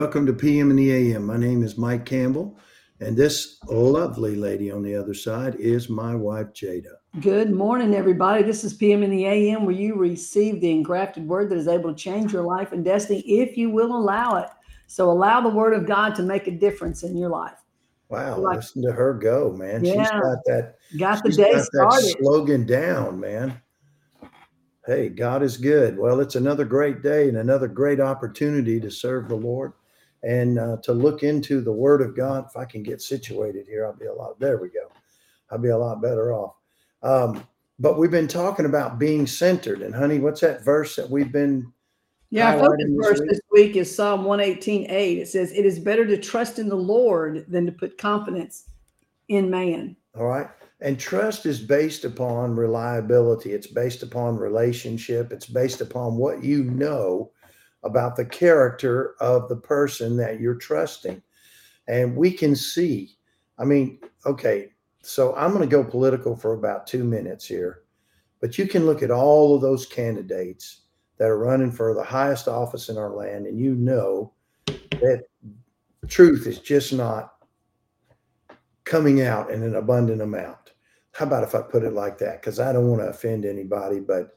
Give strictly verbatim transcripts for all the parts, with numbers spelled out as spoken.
Welcome to P M in the A M. My name is Mike Campbell, and this lovely lady on the other side is my wife, Jada. Good morning, everybody. This is P M in the A M, where you receive the engrafted word that is able to change your life and destiny if you will allow it. So allow the word of God to make a difference in your life. Wow, Like, listen to her go, man. She's yeah, got that. got the She's day got that started. slogan down, man. Hey, God is good. Well, it's another great day and another great opportunity to serve the Lord and uh, to look into the Word of God. If I can get situated here, I'll be a lot. There we go. I'll be a lot better off. Um, but we've been talking about being centered, and honey, what's that verse that we've been Yeah, our focus highlighting this verse week? this week is Psalm one eighteen eight. It says, "It is better to trust in the Lord than to put confidence in man." All right. And trust is based upon reliability. It's based upon relationship. It's based upon what you know about the character of the person that you're trusting. And we can see, I mean, okay, so I'm going to go political for about two minutes here, but you can look at all of those candidates that are running for the highest office in our land, and you know that truth is just not coming out in an abundant amount. How about if I put it like that? Because I don't want to offend anybody, but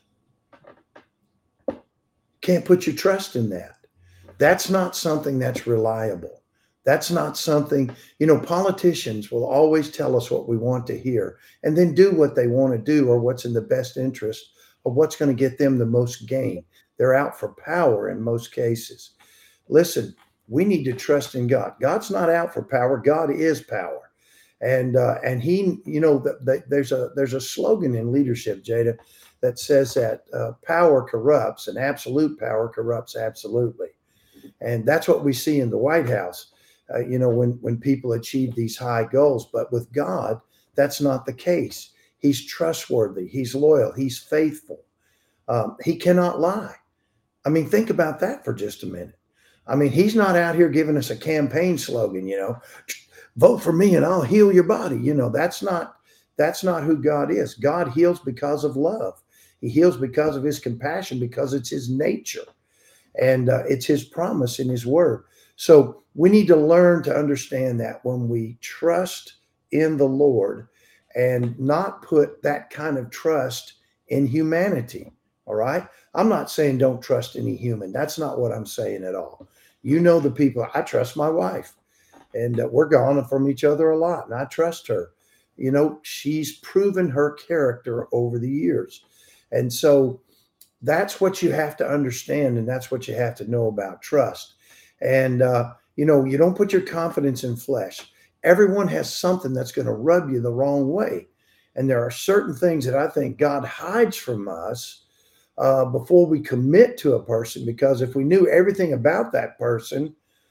can't put your trust in that. That's not something that's reliable. That's not something, you know, politicians will always tell us what we want to hear and then do what they want to do or what's in the best interest of what's going to get them the most gain. They're out for power in most cases. Listen, we need to trust in God. God's not out for power. God is power. And uh, and he, you know, the, the, there's a there's a slogan in leadership, Jada, that says that uh, power corrupts and absolute power corrupts absolutely. And that's what we see in the White House, uh, you know, when, when people achieve these high goals. But with God, that's not the case. He's trustworthy. He's loyal. He's faithful. Um, he cannot lie. I mean, think about that for just a minute. I mean, he's not out here giving us a campaign slogan, you know, vote for me and I'll heal your body. You know, that's not that's not who God is. God heals because of love. He heals because of his compassion, because it's his nature. And uh, it's his promise in his word. So we need to learn to understand that when we trust in the Lord and not put that kind of trust in humanity. All right. I'm not saying don't trust any human. That's not what I'm saying at all. You know, the people, I trust my wife and uh, we're gone from each other a lot. And I trust her. You know, she's proven her character over the years. And so that's what you have to understand, and that's what you have to know about trust. And uh, you know, you don't put your confidence in flesh. Everyone has something that's going to rub you the wrong way, and there are certain things that I think God hides from us uh, before we commit to a person. Because if we knew everything about that person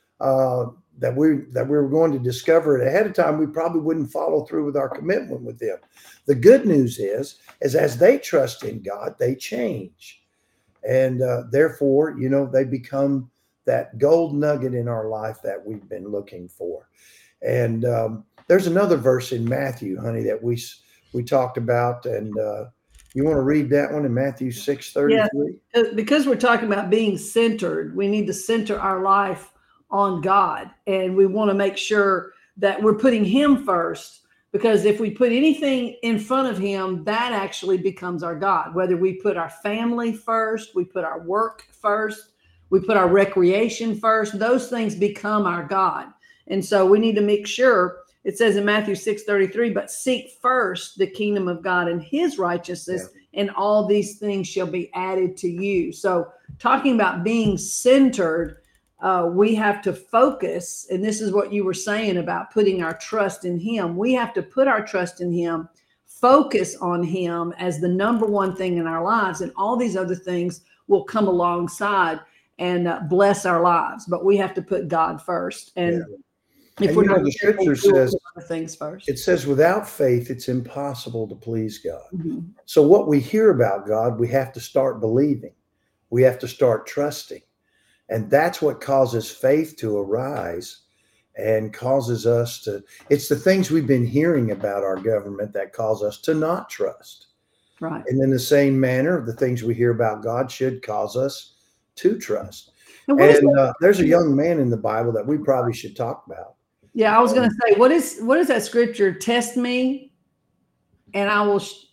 uh, that we that we were going to discover it ahead of time, we probably wouldn't follow through with our commitment with them. The good news is, is as they trust in God, they change. And uh, therefore, you know, they become that gold nugget in our life that we've been looking for. And um, there's another verse in Matthew, honey, that we we talked about, and uh, you want to read that one in Matthew six thirty Yeah, three? uh, because we're talking about being centered, we need to center our life on God. And we want to make sure that we're putting him first. Because if we put anything in front of him, that actually becomes our God. Whether we put our family first, we put our work first, we put our recreation first, those things become our God. And so we need to make sure, it says in Matthew six thirty-three, but seek first the kingdom of God and his righteousness, yeah, and all these things shall be added to you. So talking about being centered, uh, we have to focus, and this is what you were saying about putting our trust in him. We have to put our trust in him, focus on him as the number one thing in our lives, and all these other things will come alongside and uh, bless our lives. But we have to put God first. And yeah. if and we're you know, not the careful, scripture we'll says, put other things first. it says, without faith, it's impossible to please God. Mm-hmm. So what we hear about God, we have to start believing. We have to start trusting. And that's what causes faith to arise and causes us to, it's the things we've been hearing about our government that cause us to not trust. Right. And in the same manner, the things we hear about God should cause us to trust. And what is And that? uh, there's a young man in the Bible that we probably should talk about. Yeah, I was going Um, to say, what is what is that scripture? Test me, and I will. Sh-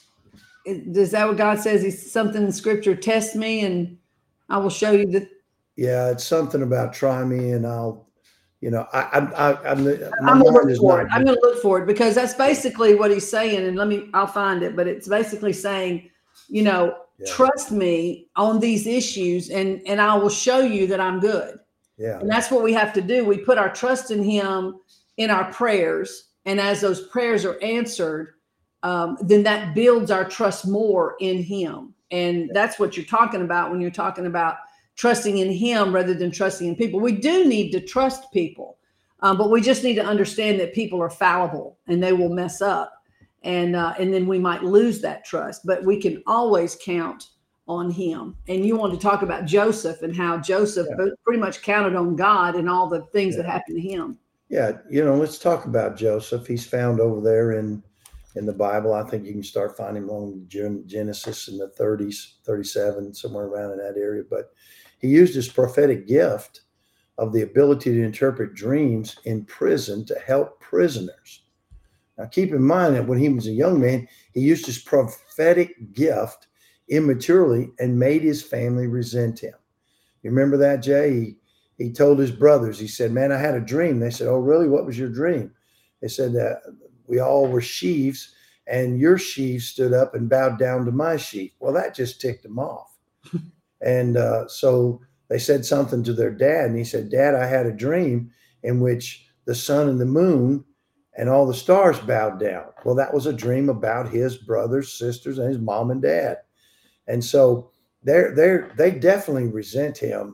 Is that what God says? He's something in scripture. Test me, and I will show you the. yeah, it's something about try me, and I'll, you know, I, I, I, I'm, my I'm gonna mind look is for not it. I'm good. gonna look for it because that's basically what he's saying. And let me, I'll find it. But it's basically saying, you know, Yeah, trust me on these issues, and and I will show you that I'm good. yeah, And that's what we have to do. We put our trust in him in our prayers. And as those prayers are answered, um, then that builds our trust more in him. And that's what you're talking about when you're talking about trusting in him rather than trusting in people. We do need to trust people, um, but we just need to understand that people are fallible and they will mess up. And, uh, and then we might lose that trust, but we can always count on him. And you want to talk about Joseph and how Joseph yeah, pretty much counted on God and all the things yeah. that happened to him. Yeah, you know, let's talk about Joseph. He's found over there in in the Bible. I think you can start finding him on Genesis in the thirties, thirty-seven, somewhere around in that area. But he used his prophetic gift of the ability to interpret dreams in prison to help prisoners. Now, keep in mind that when he was a young man, he used his prophetic gift immaturely and made his family resent him. You remember that, Jay? He, he told his brothers, he said, man, I had a dream. They said, oh, really? What was your dream? They said that we all were sheaves and your sheaves stood up and bowed down to my sheaf. Well, that just ticked them off. And uh, so they said something to their dad. And he said, Dad, I had a dream in which the sun and the moon and all the stars bowed down. Well, that was a dream about his brothers, sisters, and his mom and dad. And so they're, they're, they definitely resent him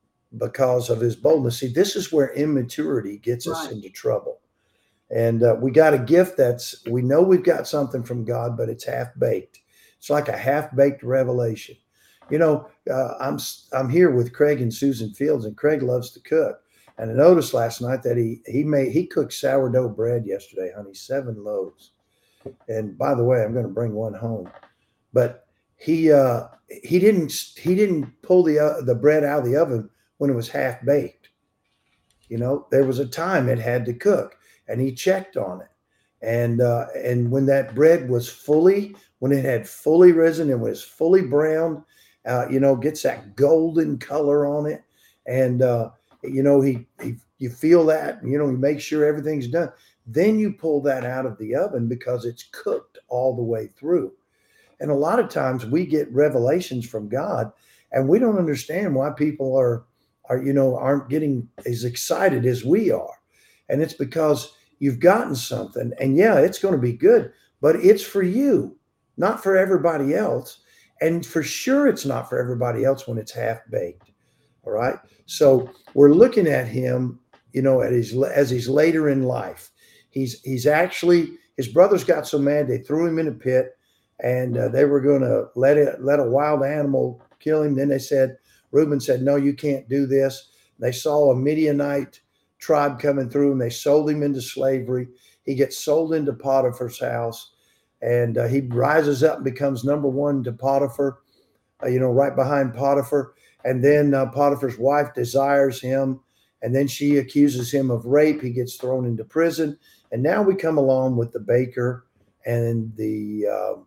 because of his boldness. See, this is where immaturity gets us Right. into trouble. And uh, we got a gift that's, we know we've got something from God, but it's half baked. It's like a half baked revelation. You know, uh, I'm I'm here with Craig and Susan Fields, and Craig loves to cook. And I noticed last night that he he made he cooked sourdough bread yesterday, honey, seven loaves. And by the way, I'm going to bring one home. But he uh, he didn't he didn't pull the uh, the bread out of the oven when it was half baked. You know, there was a time it had to cook, and he checked on it. And uh, and when that bread was fully, when it had fully risen and was fully browned, uh, you know, gets that golden color on it, and uh, you know, he, he you feel that, you know, you make sure everything's done. Then you pull that out of the oven because it's cooked all the way through. And a lot of times we get revelations from God, and we don't understand why people are are you know aren't getting as excited as we are, and it's because you've gotten something, and yeah, it's going to be good, but it's for you, not for everybody else. And for sure, it's not for everybody else when it's half baked. All right. So we're looking at him, you know, at his as he's later in life. He's he's actually his brothers got so mad they threw him in a pit, and uh, they were going to let it let a wild animal kill him. Then they said, Reuben said, no, you can't do this. They saw a Midianite tribe coming through, and they sold him into slavery. He gets sold into Potiphar's house, and uh, he rises up and becomes number one to Potiphar, uh, you know, right behind Potiphar. And then uh, Potiphar's wife desires him, and then she accuses him of rape. He gets thrown into prison. And now we come along with the baker and the uh,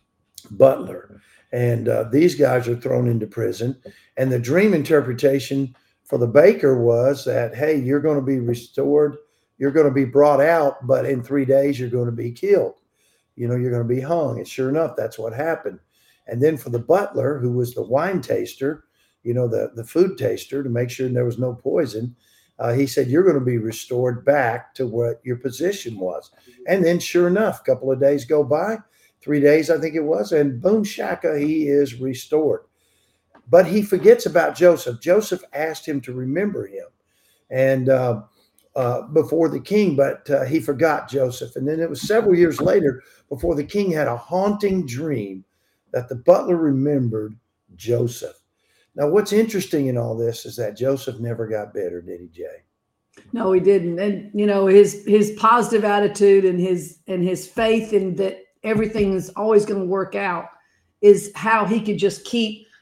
butler. And uh, these guys are thrown into prison. And the dream interpretation for the baker was that, hey, you're going to be restored. You're going to be brought out, but in three days, you're going to be killed. You know, you're going to be hung. And sure enough, that's what happened. And then for the butler, who was the wine taster, you know, the, the food taster, to make sure there was no poison, uh, he said, you're going to be restored back to what your position was. And then sure enough, a couple of days go by, three days, I think it was, and boom, shaka, he is restored. But he forgets about Joseph. Joseph asked him to remember him and uh, uh, before the king, but uh, he forgot Joseph. And then it was several years later before the king had a haunting dream that the butler remembered Joseph. Now, what's interesting in all this is that Joseph never got bitter, did he, Jay? No, he didn't. And you know, his his positive attitude and his and his faith in that everything is always going to work out is how he could just keep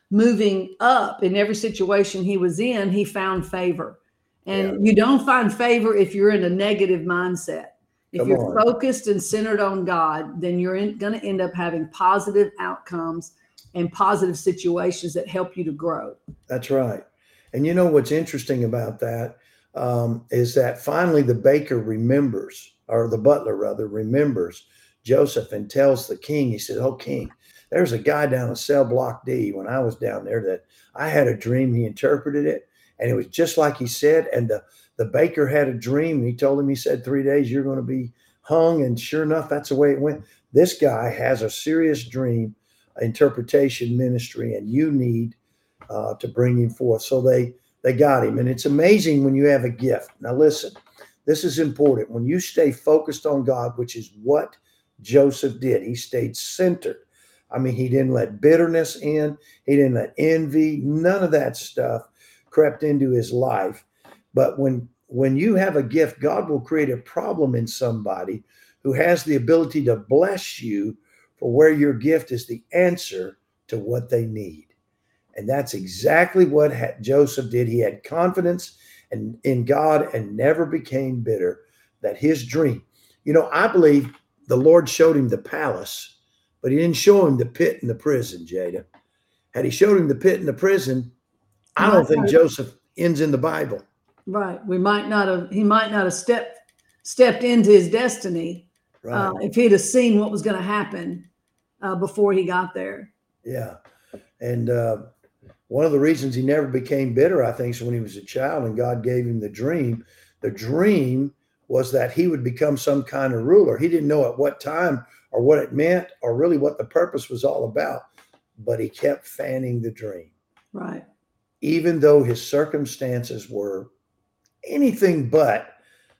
moving up in every situation he was in, he found favor. And Yeah. you don't find favor if you're in a negative mindset. If Come you're on. focused and centered on God, then you're going to end up having positive outcomes and positive situations that help you to grow. That's right. And you know what's interesting about that um, is that finally the baker remembers, or the butler rather, remembers Joseph and tells the king, he said, "Oh, king, there's a guy down in cell block D when I was down there that I had a dream. He interpreted it, and it was just like he said. And the, the baker had a dream. And he told him, he said, three days you're going to be hung. And sure enough, that's the way it went. This guy has a serious dream, interpretation ministry, and you need uh, to bring him forth." So they they got him. And it's amazing when you have a gift. Now listen, this is important. When you stay focused on God, which is what Joseph did, he stayed centered. I mean, he didn't let bitterness in. He didn't let envy. None of that stuff crept into his life. But when when you have a gift, God will create a problem in somebody who has the ability to bless you for where your gift is the answer to what they need. And that's exactly what Joseph did. He had confidence in, in God and never became bitter. That his dream, you know, I believe the Lord showed him the palace, but he didn't show him the pit and the prison, Jada. Had he showed him the pit and the prison, I don't think Joseph ends in the Bible. Right. We might not have, he might not have stepped, stepped into his destiny Right. uh, if he'd have seen what was going to happen uh, before he got there. Yeah. And uh, one of the reasons he never became bitter, I think, is when he was a child and God gave him the dream. The dream was that he would become some kind of ruler. He didn't know at what time or what it meant or really what the purpose was all about, but he kept fanning the dream. Right. Even though his circumstances were anything but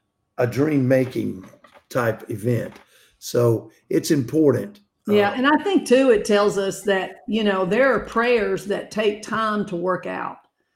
a dream-making type event. So it's important. Yeah. Uh, And I think too, it tells us that, you know, there are prayers that take time to work out.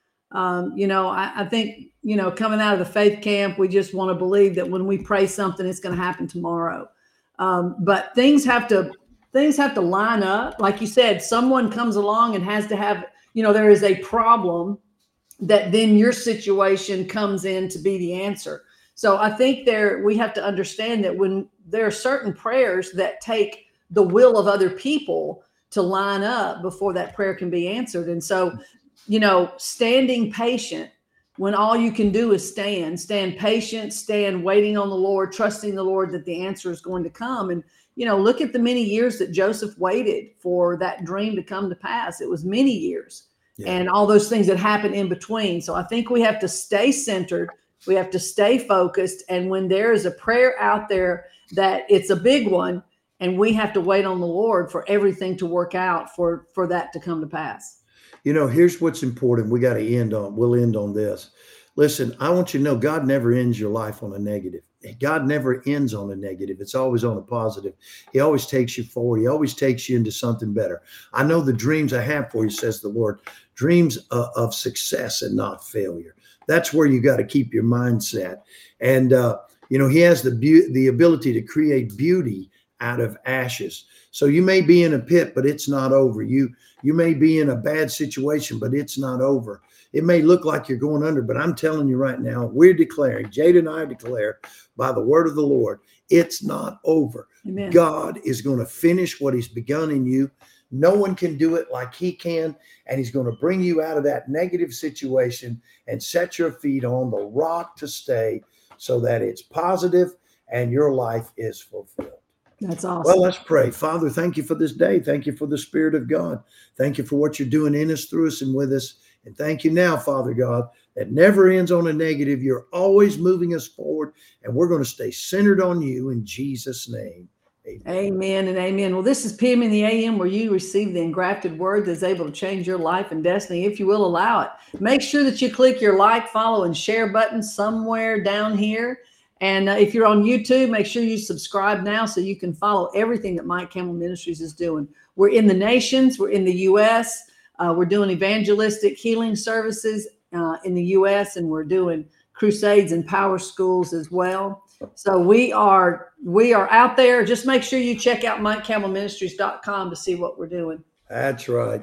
Um, you know, I, I think, you know, coming out of the faith camp, we just want to believe that when we pray something, it's going to happen tomorrow. Um, but things have to, things have to line up. Like you said, someone comes along and has to have, you know, there is a problem that then your situation comes in to be the answer. So I think there, we have to understand that when there are certain prayers that take the will of other people to line up before that prayer can be answered. And so, you know, standing patient when all you can do is stand, stand patient, stand waiting on the Lord, trusting the Lord that the answer is going to come. And, you know, look at the many years that Joseph waited for that dream to come to pass. It was many years. Yeah. And all those things that happened in between. So I think we have to stay centered. We have to stay focused. And when there is a prayer out there that it's a big one, and we have to wait on the Lord for everything to work out for, for that to come to pass. You know, here's what's important. We got to end on, we'll end on this. Listen, I want you to know God never ends your life on a negative. God never ends on a negative. It's always on a positive. He always takes you forward. He always takes you into something better. I know the dreams I have for you, says the Lord, dreams of, of success and not failure. That's where you got to keep your mindset. And, uh, you know, he has the be- the ability to create beauty out of ashes. So you may be in a pit, but it's not over. You, you may be in a bad situation, but it's not over. It may look like you're going under, but I'm telling you right now, we're declaring, Jada and I declare by the word of the Lord, it's not over. Amen. God is going to finish what he's begun in you. No one can do it like he can. And he's going to bring you out of that negative situation and set your feet on the rock to stay so that it's positive and your life is fulfilled. That's awesome. Well, let's pray. Father, thank you for this day. Thank you for the Spirit of God. Thank you for what you're doing in us, through us, and with us. And thank you now, Father God, that never ends on a negative. You're always moving us forward, and we're going to stay centered on you in Jesus' name. Amen. Amen and amen. Well, this is P M in the A M, where you receive the engrafted word that's able to change your life and destiny, if you will allow it. Make sure that you click your like, follow, and share button somewhere down here. And uh, if you're on YouTube, make sure you subscribe now so you can follow everything that Mike Campbell Ministries is doing. We're in the nations. We're in the U S Uh, we're doing evangelistic healing services uh, in the U S, and we're doing crusades and power schools as well. So we are we are out there. Just make sure you check out Mike Campbell Ministries dot com to see what we're doing. That's right.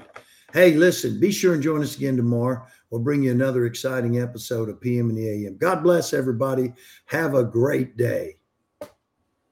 Hey, listen, be sure and join us again tomorrow. We'll bring you another exciting episode of P M in the A M. God bless everybody. Have a great day.